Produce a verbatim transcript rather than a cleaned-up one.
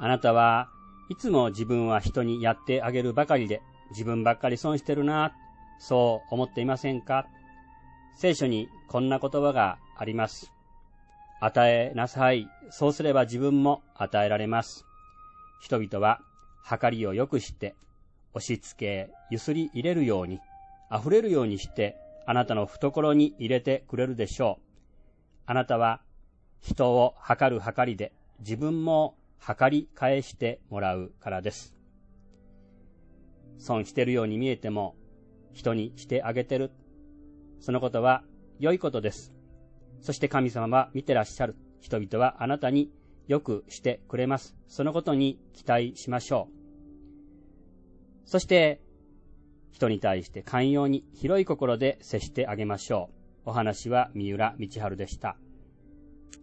あなたはいつも自分は人にやってあげるばかりで自分ばっかり損してるな、そう思っていませんか？聖書にこんな言葉があります。与えなさい。そうすれば自分も与えられます。人々は計りをよくして、押し付け、ゆすり入れるように、溢れるようにして、あなたの懐に入れてくれるでしょう。あなたは人を計る計りで、自分も計り返してもらうからです。損してるように見えても、人にしてあげてる。そのことは良いことです。そして神様は見てらっしゃる。人々はあなたによくしてくれます。そのことに期待しましょう。そして人に対して寛容に広い心で接してあげましょう。お話は三浦道春でした。